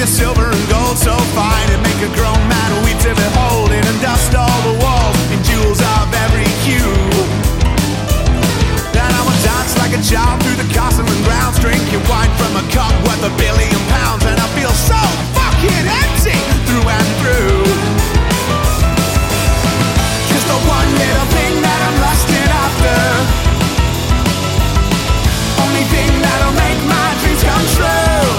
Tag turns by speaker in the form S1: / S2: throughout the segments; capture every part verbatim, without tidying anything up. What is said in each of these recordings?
S1: of silver and gold so fine, it'd make a grown man weep to behold it, and dust all the walls in jewels of every hue. Then I would dance like a child through the castle and grounds, drinking wine from a cup worth a billion pounds, and I feel so fucking empty through and through. Cause the one little thing that I'm lusting after, only thing that'll make my dreams come true.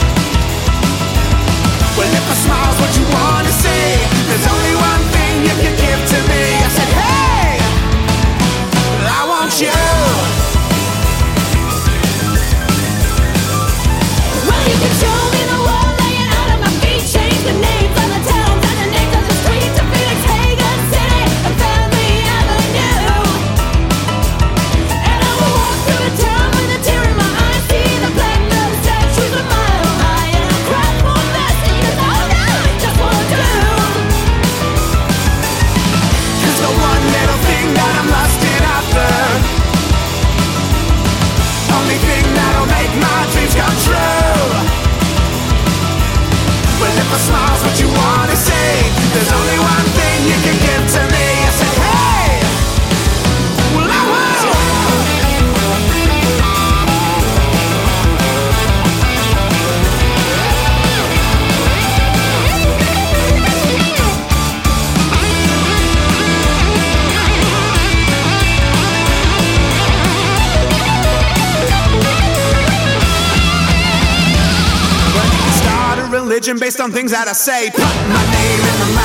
S1: Well, if a smile's what you wanna see, there's only one thing you can give to me. I said, hey, I want you.
S2: Well, you can show me the world laying out at my feet, change the names of the towns and the names of the streets to Phoenix, Hagen City, and Family Avenue. And I will walk through a town with a tear in my eye, see the black metal statues a mile high, and I'll cry for mercy, 'cause all I just wanna do.
S1: Cause the one little thing that I'm lusting after, only thing that'll make my dreams come true. Well, if a smile's what you wanna see, there's only one thing you can give to me. I said, hey, well, I will. Well, you can start a religion based on things that I say. Put my name in the